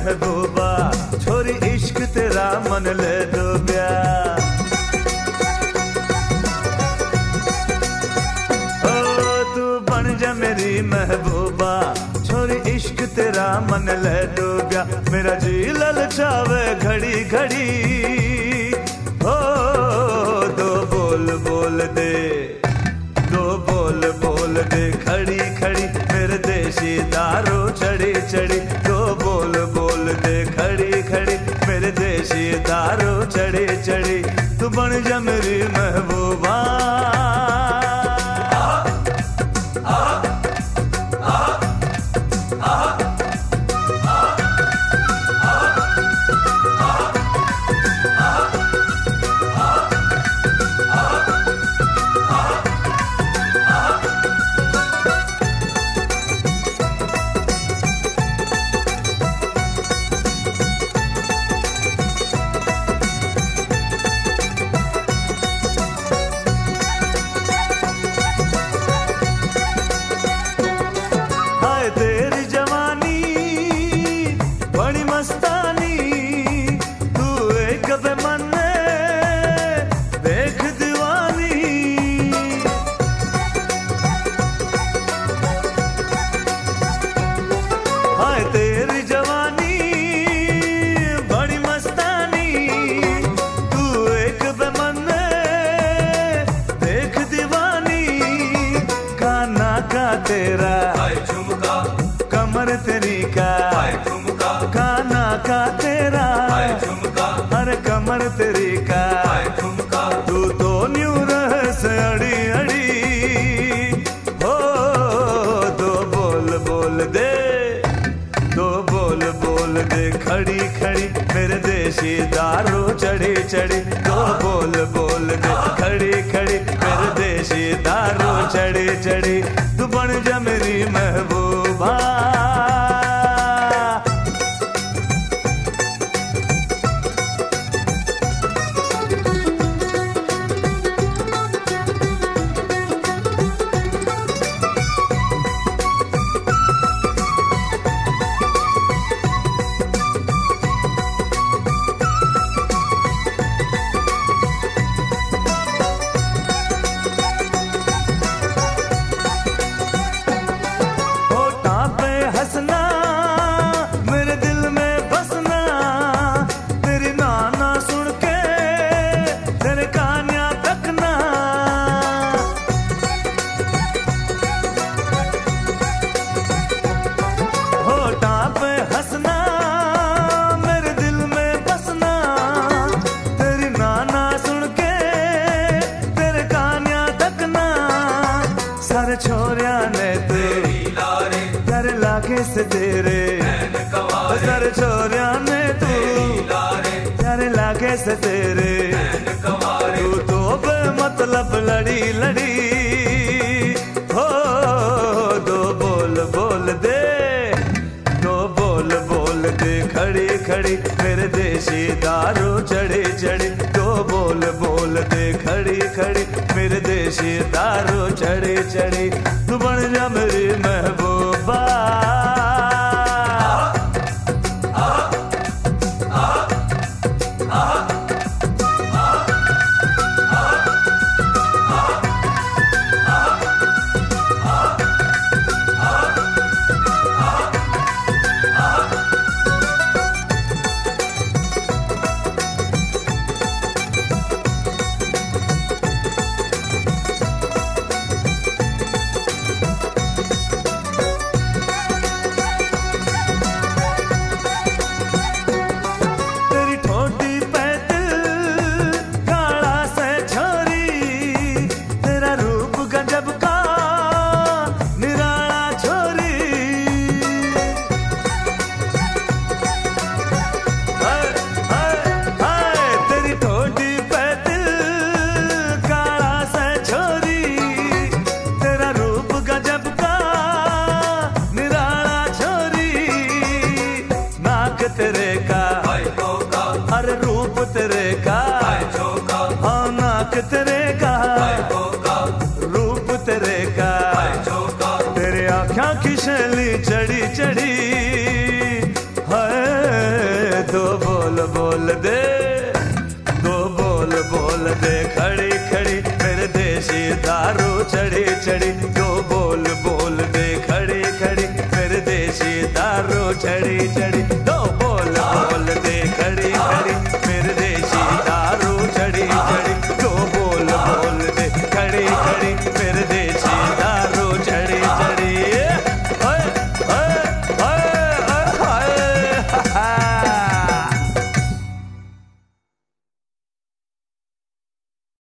महबूबा, छोरी इश्क तेरा मन ले डूबया। ओ तू बन जा मेरी महबूबा, छोरी इश्क तेरा मन ले डूबया। मेरा जी ललचावे घड़ी घड़ी, ओ दो बोल बोल दे, दो बोल बोल दे खड़ी खड़ी मेरे देशी दारू चढ़ी चढ़ी। दो बोल बोल दे खड़ी खड़ी मेरे देशी दारू चढ़ी चढ़ी। तू बन जा मेरी महबूबा। तेरी जवानी बड़ी मस्तानी, तू एक बेमन देख दीवानी। हाय तेरी जवानी बड़ी मस्तानी, तू एक बेमन देख दीवानी। काना का तेरा कमर तेरी का, काना का तेरा हर कमर तेरी का। तू तो न्यू रहस अड़ी अड़ी, हो दो बोल बोल दे, दो बोल बोल दे खड़ी खड़ी मेरे देशी दारू चढ़ी चढ़ी। दो बोल बोल दे खड़ी खड़ी मेरे देशी दारू चढ़ी चढ़ी। तू बन जा मेरी महबूबा। हंसना मेरे दिल में बसना, तेरी नाना सुन के तेरे कहानियां तकना। होठा पे हंसना मेरे दिल में बसना, तेरी नाना सुन के तेरे कहानियां तकना। सारे छोरिया ने तेरी कर लागे से तेरे, सर छोरिया ने तू कर लागे से तेरे। तू तो बेमतलब लड़ी लड़ी, हो दो बोल बोल दे, दो बोल बोल दे खड़ी खड़ी मेरे देशी दारू चढ़ी चढ़ी। दो बोल बोल दे खड़ी खड़ी मेरे देशी दारू चढ़ी चढ़ी। तू बन जा मेरी महबूबा। चढ़े चढ़े, जो बोल बोल दे खड़े खड़े, फिर देशी दारू चढ़ी चढ़ी।